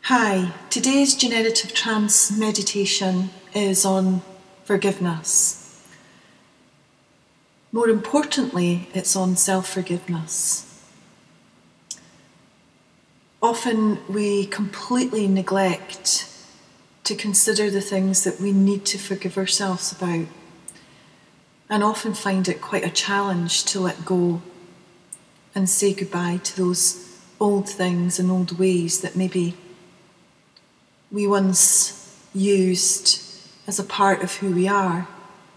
Hi, today's generative trance meditation is on forgiveness. More importantly, it's on self-forgiveness. Often we completely neglect to consider the things that we need to forgive ourselves about, and often find it quite a challenge to let go and say goodbye to those old things and old ways that maybe we once used as a part of who we are,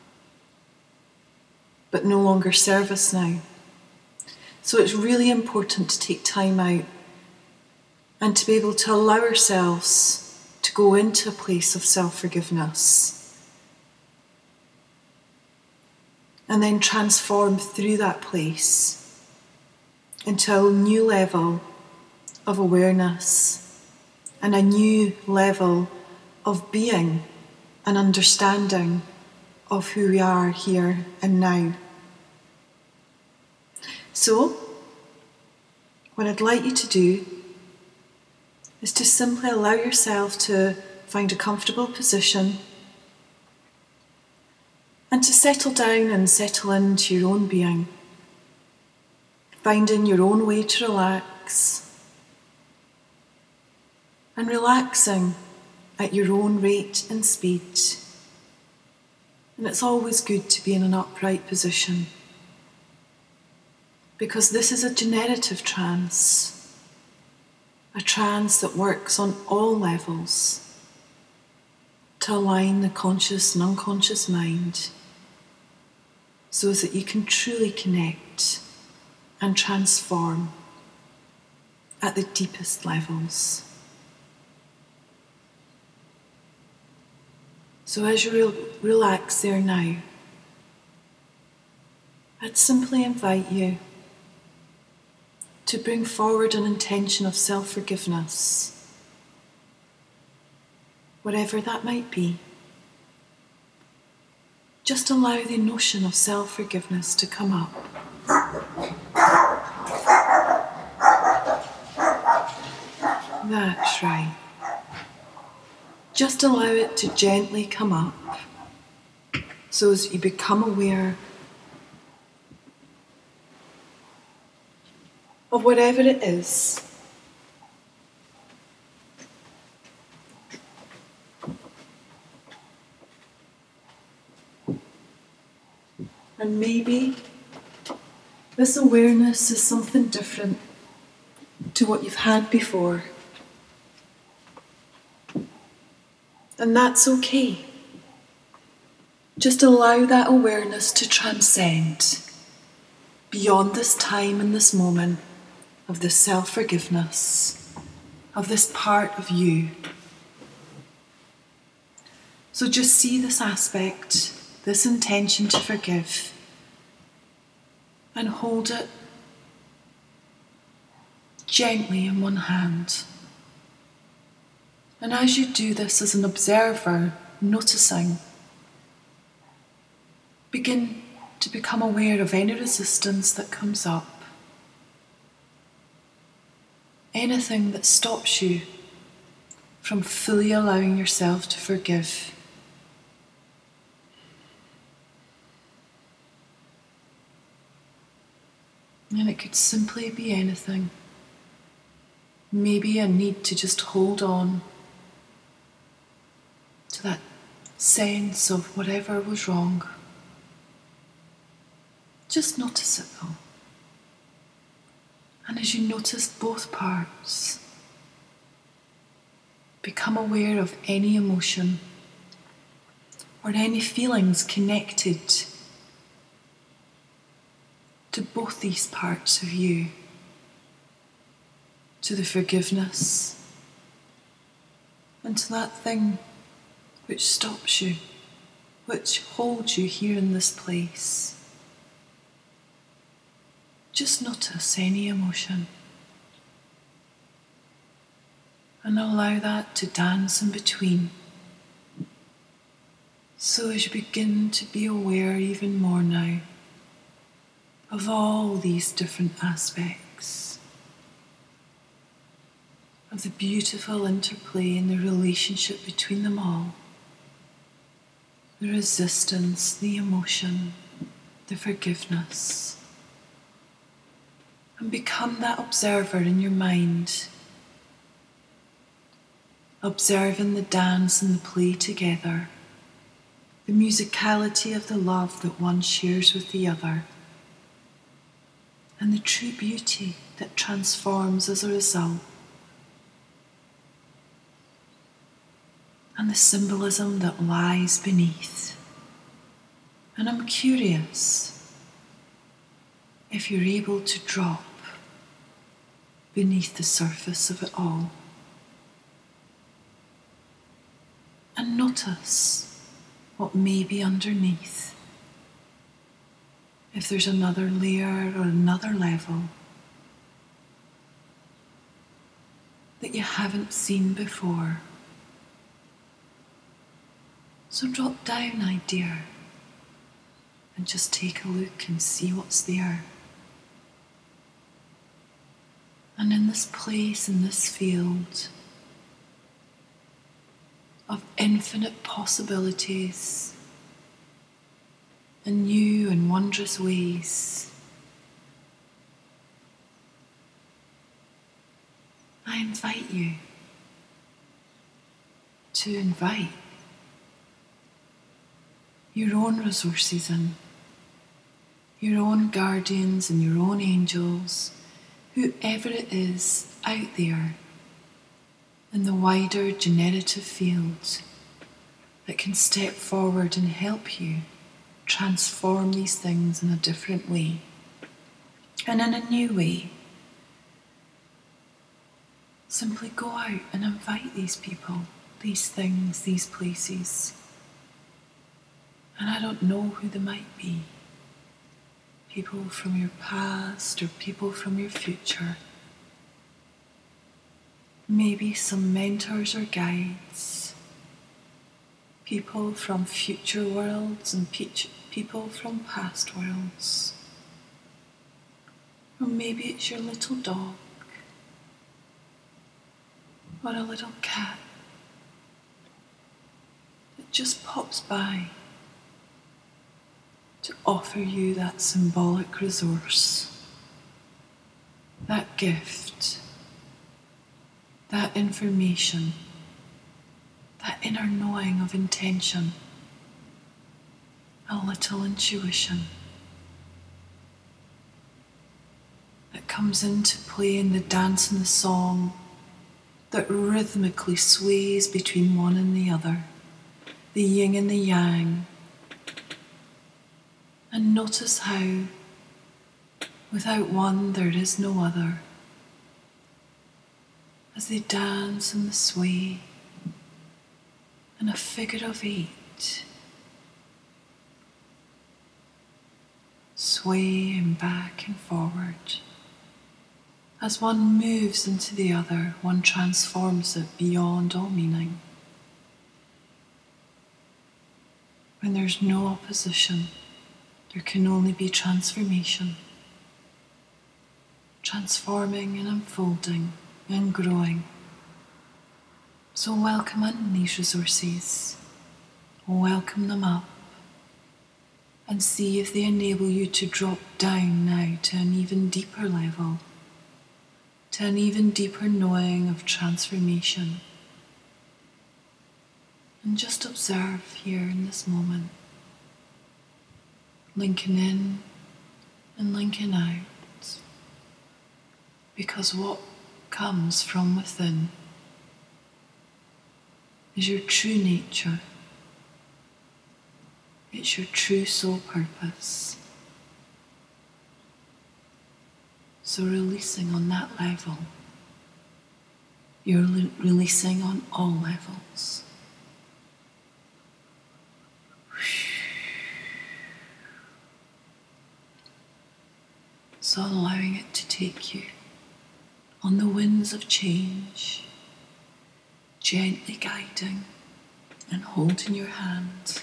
but no longer serve us now. So it's really important to take time out and to be able to allow ourselves to go into a place of self-forgiveness and then transform through that place into a new level of awareness and a new level of being and understanding of who we are here and now. So, what I'd like you to do is to simply allow yourself to find a comfortable position and to settle down and settle into your own being, finding your own way to relax and relaxing at your own rate and speed. And it's always good to be in an upright position, because this is a generative trance, a trance that works on all levels to align the conscious and unconscious mind so that you can truly connect and transform at the deepest levels. So as you relax there now, I'd simply invite you to bring forward an intention of self-forgiveness, whatever that might be. Just allow the notion of self-forgiveness to come up. That's right. Just allow it to gently come up so as you become aware of whatever it is. And maybe this awareness is something different to what you've had before. And that's okay. Just allow that awareness to transcend beyond this time and this moment of this self-forgiveness, of this part of you. So just see this aspect, this intention to forgive, and hold it gently in one hand. And as you do this as an observer, noticing, begin to become aware of any resistance that comes up, anything that stops you from fully allowing yourself to forgive. And it could simply be anything. Maybe a need to just hold on to that sense of whatever was wrong. Just notice it though. And as you notice both parts, become aware of any emotion or any feelings connected to both these parts of you, to the forgiveness and to that thing which stops you, which holds you here in this place. Just notice any emotion and allow that to dance in between. So as you begin to be aware even more now of all these different aspects of the beautiful interplay in the relationship between them all. The resistance, the emotion, the forgiveness. And become that observer in your mind, observing the dance and the play together, the musicality of the love that one shares with the other, and the true beauty that transforms as a result, and the symbolism that lies beneath. And I'm curious if you're able to drop beneath the surface of it all and notice what may be underneath. If there's another layer or another level that you haven't seen before. So drop down, my dear, and just take a look and see what's there. And in this place, in this field of infinite possibilities in new and wondrous ways, I invite you to invite your own resources in, your own guardians and your own angels, whoever it is out there in the wider generative field that can step forward and help you transform these things in a different way and in a new way. Simply go out and invite these people, these things, these places. And I don't know who they might be. People from your past or people from your future. Maybe some mentors or guides. People from future worlds and people from past worlds. Or maybe it's your little dog or a little cat that just pops by to offer you that symbolic resource, that gift, that information, that inner knowing of intention, a little intuition that comes into play in the dance and the song that rhythmically sways between one and the other, the yin and the yang. And notice how, without one, there is no other. As they dance and the sway, in a figure of 8, swaying back and forward. As one moves into the other, one transforms it beyond all meaning. When there's no opposition, there can only be transformation. Transforming and unfolding and growing. So welcome in these resources. Welcome them up. And see if they enable you to drop down now to an even deeper level. To an even deeper knowing of transformation. And just observe here in this moment. Linking in and linking out. Because what comes from within is your true nature. It's your true soul purpose. So releasing on that level, you're releasing on all levels. So allowing it to take you on the winds of change, gently guiding and holding your hand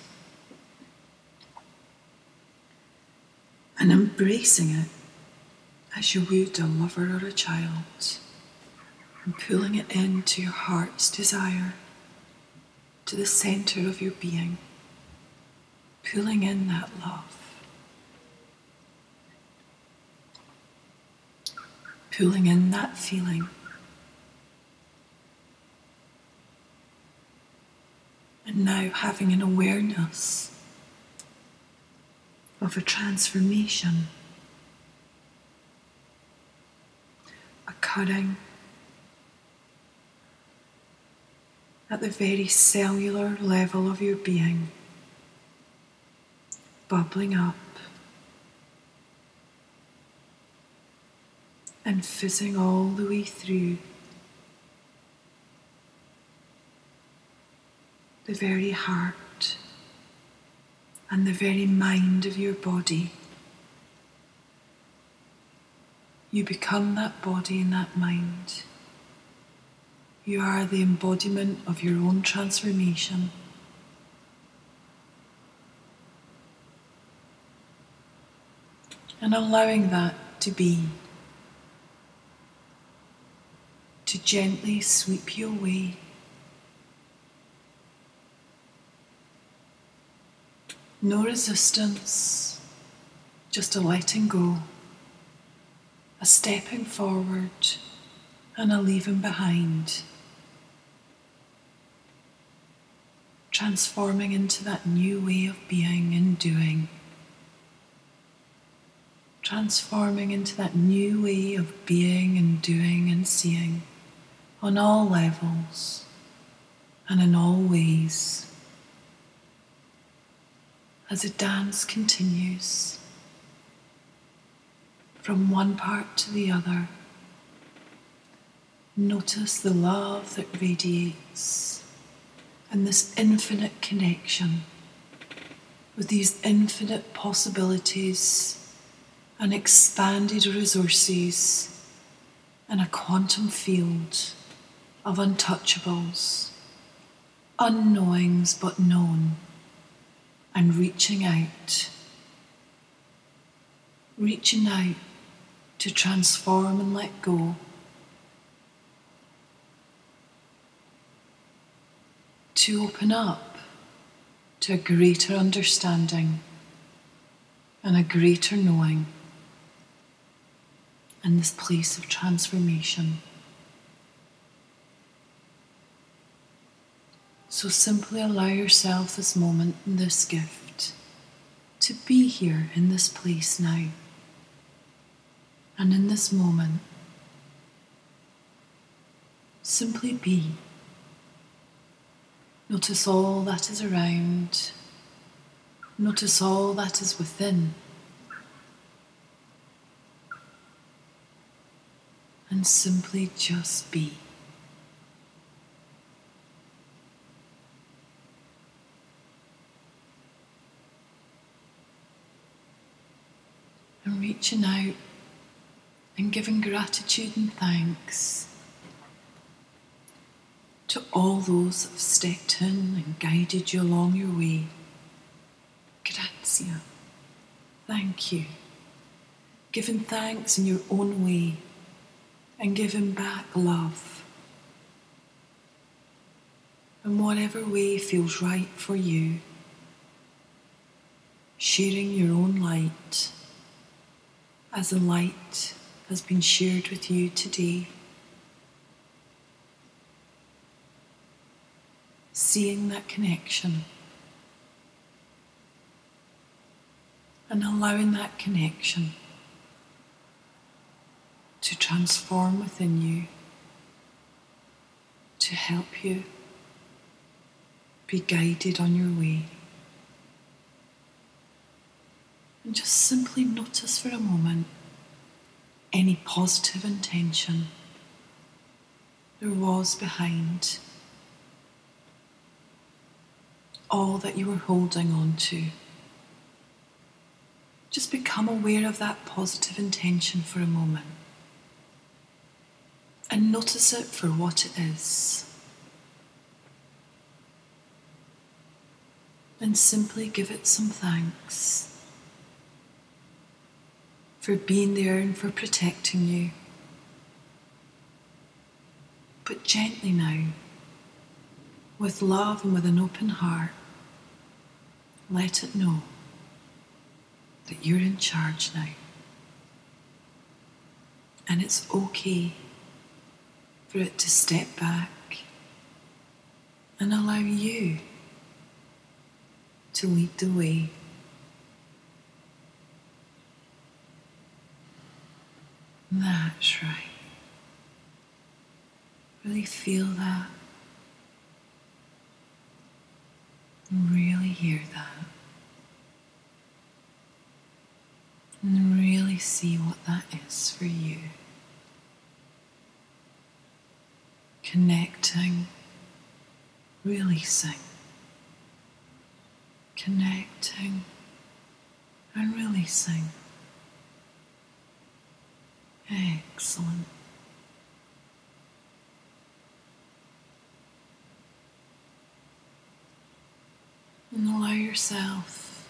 and embracing it as you would a lover or a child. and pulling it into your heart's desire, to the center of your being, pulling in that love, pulling in that feeling. And now having an awareness of a transformation occurring at the very cellular level of your being, bubbling up and fizzing all the way through the very heart and the very mind of your body. You become that body and that mind. You are the embodiment of your own transformation. And allowing that to be, to gently sweep you away. No resistance, just a letting go, a stepping forward and a leaving behind. Transforming into that new way of being and doing. Transforming into that new way of being and doing and seeing on all levels and in all ways. As the dance continues from one part to the other, notice the love that radiates and this infinite connection with these infinite possibilities and expanded resources and a quantum field of untouchables, unknowings but known, and reaching out to transform and let go, to open up to a greater understanding and a greater knowing in this place of transformation. So simply allow yourself this moment and this gift to be here in this place now and in this moment. Simply be. Notice all that is around. Notice all that is within. And simply just be. And reaching out and giving gratitude and thanks to all those that have stepped in and guided you along your way. Grazie. Thank you. Giving thanks in your own way and giving back love. In whatever way feels right for you. Sharing your own light as the light has been shared with you today. Seeing that connection and allowing that connection to transform within you, to help you be guided on your way. And just simply notice for a moment any positive intention there was behind all that you were holding on to. Just become aware of that positive intention for a moment and notice it for what it is. And simply give it some thanks for being there and for protecting you. But gently now, with love and with an open heart, let it know that you're in charge now. And it's okay for it to step back and allow you to lead the way. That's right. Really feel that. And really hear that. And really see what that is for you. Connecting, releasing. Connecting and releasing. Excellent. And allow yourself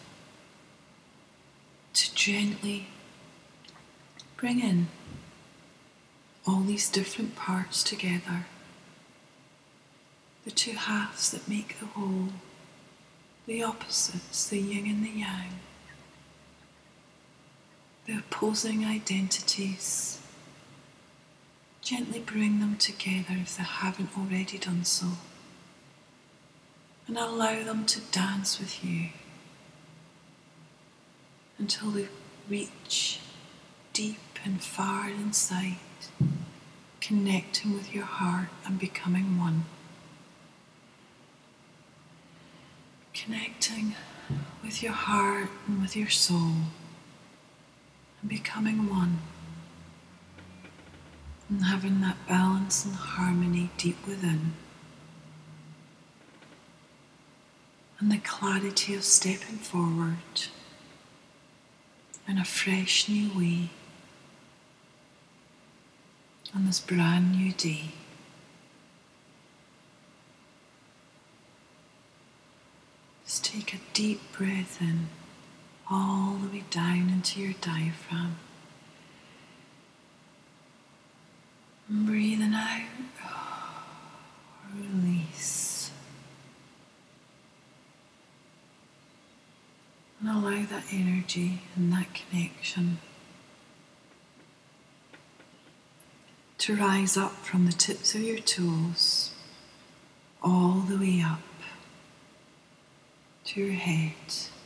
to gently bring in all these different parts together. The two halves that make the whole, the opposites, the yin and the yang, the opposing identities. Gently bring them together if they haven't already done so. And allow them to dance with you until they reach deep and far inside, connecting with your heart and becoming one. Connecting with your heart and with your soul and becoming one. And having that balance and harmony deep within. And the clarity of stepping forward in a fresh new way on this brand new day. Just take a deep breath in, all the way down into your diaphragm. And breathing out, release. And allow that energy and that connection to rise up from the tips of your toes all the way up to your head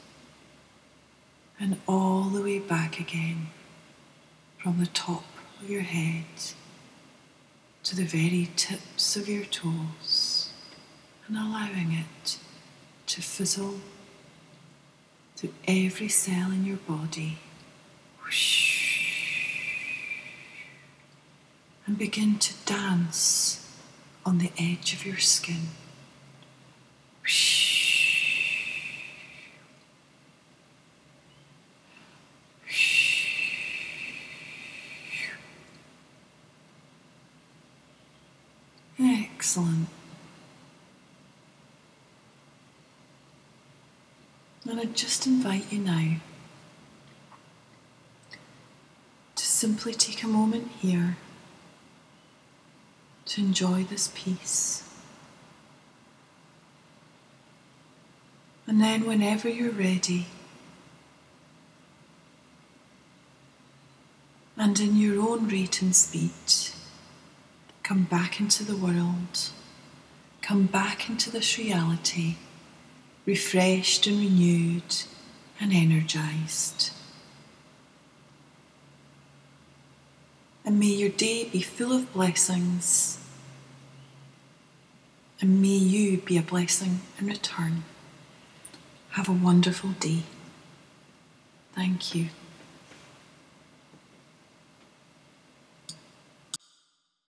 and all the way back again from the top of your head to the very tips of your toes, and allowing it to fizzle through every cell in your body. Whoosh, and begin to dance on the edge of your skin. Whoosh, excellent. And I just invite you now to simply take a moment here to enjoy this peace. And then whenever you're ready, and in your own rate and speed, come back into the world, come back into this reality, refreshed and renewed and energized. And may your day be full of blessings, and may you be a blessing in return. Have a wonderful day. Thank you.